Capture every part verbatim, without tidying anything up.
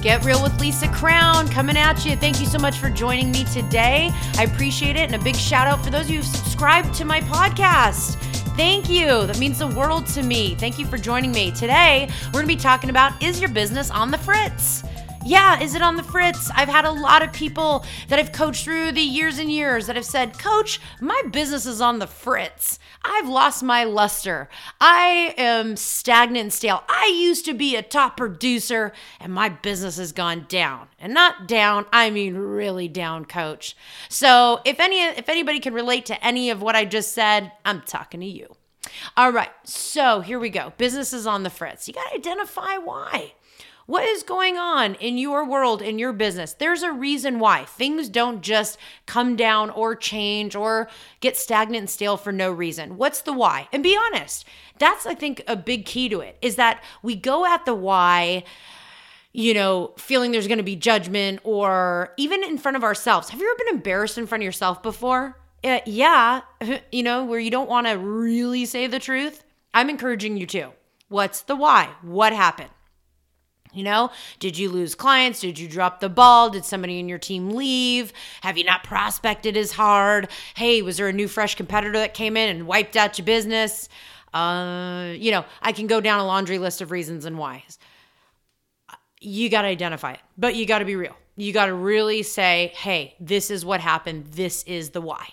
Get Real with Lisa Crown coming at you. Thank you so much for joining me today. I appreciate it. And a big shout out for those of you who've subscribed to my podcast. Thank you. That means the world to me. Thank you for joining me. Today, we're going to be talking about, is your business on the fritz? Yeah, is it on the fritz? I've had a lot of people that I've coached through the years and years that have said, Coach, my business is on the fritz. I've lost my luster. I am stagnant and stale. I used to be a top producer and my business has gone down. And not down, I mean really down, Coach. So if any if anybody can relate to any of what I just said, I'm talking to you. All right, so here we go. Business is on the fritz. You got to identify why. What is going on in your world, in your business? There's a reason why. Things don't just come down or change or get stagnant and stale for no reason. What's the why? And be honest. That's, I think, a big key to it, is that we go at the why, you know, feeling there's going to be judgment, or even in front of ourselves. Have you ever been embarrassed in front of yourself before? Uh, yeah, you know, where you don't want to really say the truth. I'm encouraging you to. What's the why? What happened? You know, did you lose clients? Did you drop the ball? Did somebody in your team leave? Have you not prospected as hard? Hey, was there a new fresh competitor that came in and wiped out your business? Uh, you know, I can go down a laundry list of reasons and whys. You got to identify it, but you got to be real. You got to really say, hey, this is what happened. This is the why.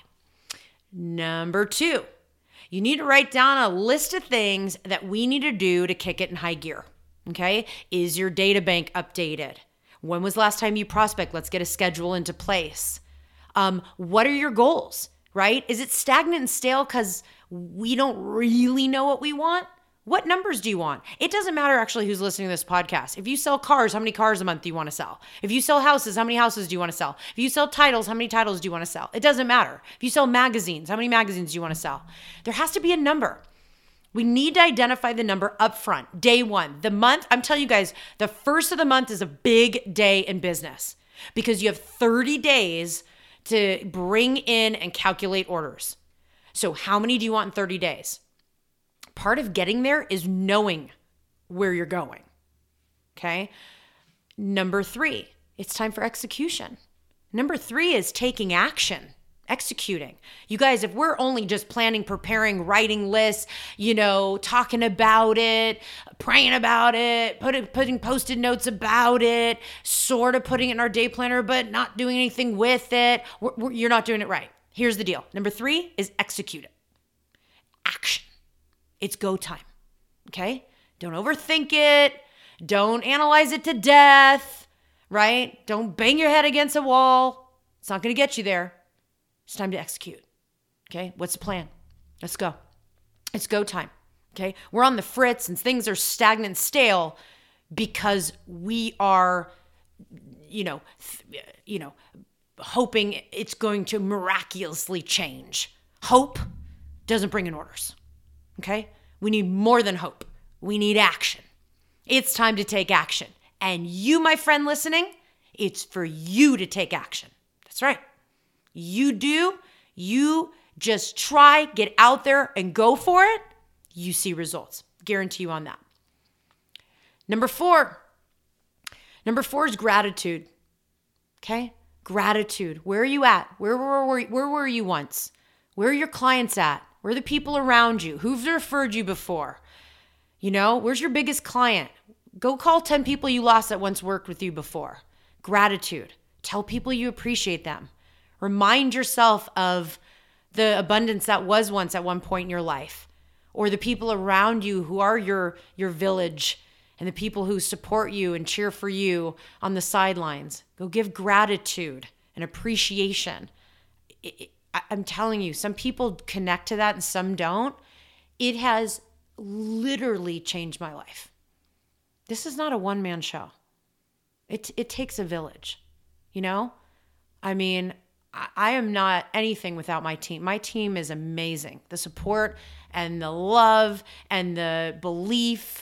Number two, you need to write down a list of things that we need to do to kick it in high gear. Okay. Is your data bank updated? When was the last time you prospect? Let's get a schedule into place. Um, what are your goals, right? Is it stagnant and stale because we don't really know what we want? What numbers do you want? It doesn't matter actually who's listening to this podcast. If you sell cars, how many cars a month do you want to sell? If you sell houses, how many houses do you want to sell? If you sell titles, how many titles do you want to sell? It doesn't matter. If you sell magazines, how many magazines do you want to sell? There has to be a number. We need to identify the number up front. Day one, the month, I'm telling you guys, the first of the month is a big day in business because you have thirty days to bring in and calculate orders. So how many do you want in thirty days? Part of getting there is knowing where you're going. Okay. Number three, it's time for execution. Number three is taking action. Executing. You guys, if we're only just planning, preparing, writing lists, you know, talking about it, praying about it, putting, putting post-it notes about it, sort of putting it in our day planner, but not doing anything with it, we're, we're, you're not doing it right. Here's the deal. Number three is execute it. Action. It's go time. Okay? Don't overthink it. Don't analyze it to death, right? Don't bang your head against a wall. It's not going to get you there. It's time to execute. Okay. What's the plan? Let's go. It's go time. Okay. We're on the fritz and things are stagnant and stale because we are, you know, th- you know, hoping it's going to miraculously change. Hope doesn't bring in orders. Okay. We need more than hope. We need action. It's time to take action. And you, my friend listening, it's for you to take action. That's right. You do, you just try, get out there and go for it. You see results. Guarantee you on that. Number four. Number four is gratitude. Okay? Gratitude. Where are you at? Where were, where, where were you once? Where are your clients at? Where are the people around you? Who've referred you before? You know, where's your biggest client? Go call ten people you lost that once worked with you before. Gratitude. Tell people you appreciate them. Remind yourself of the abundance that was once at one point in your life, or the people around you who are your, your village, and the people who support you and cheer for you on the sidelines. Go give gratitude and appreciation. It, it, I'm telling you, some people connect to that and some don't. It has literally changed my life. This is not a one-man show. It it takes a village, you know? I mean, I, I am not anything without my team. My team is amazing. The support and the love and the belief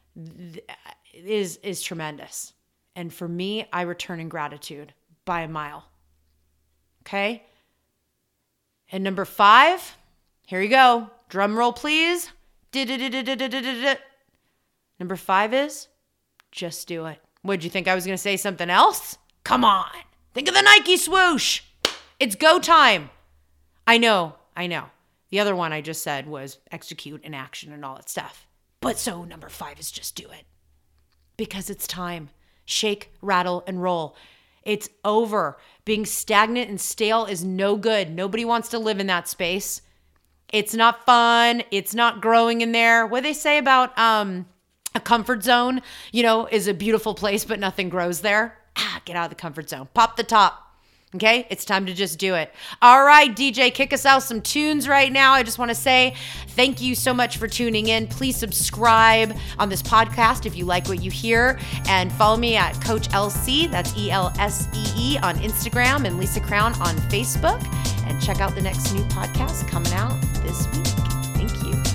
is is tremendous. And for me, I return in gratitude by a mile. Okay? And number five, here you go. Drum roll, please. Number five is just do it. Would you think I was going to say something else? Come on. Think of the Nike swoosh. It's go time. I know, I know. The other one I just said was execute and action and all that stuff. But so number five is just do it. Because it's time. Shake, rattle, and roll. It's over. Being stagnant and stale is no good. Nobody wants to live in that space. It's not fun. It's not growing in there. What do they say about um, a comfort zone, you know, is a beautiful place, but nothing grows there. Ah, get out of the comfort zone. Pop the top. Okay, it's time to just do it. All right, D J, kick us out some tunes right now. I just want to say thank you so much for tuning in. Please subscribe on this podcast if you like what you hear. And follow me at Coach L C, that's E L S E E on Instagram, and Lisa Crown on Facebook. And check out the next new podcast coming out this week. Thank you.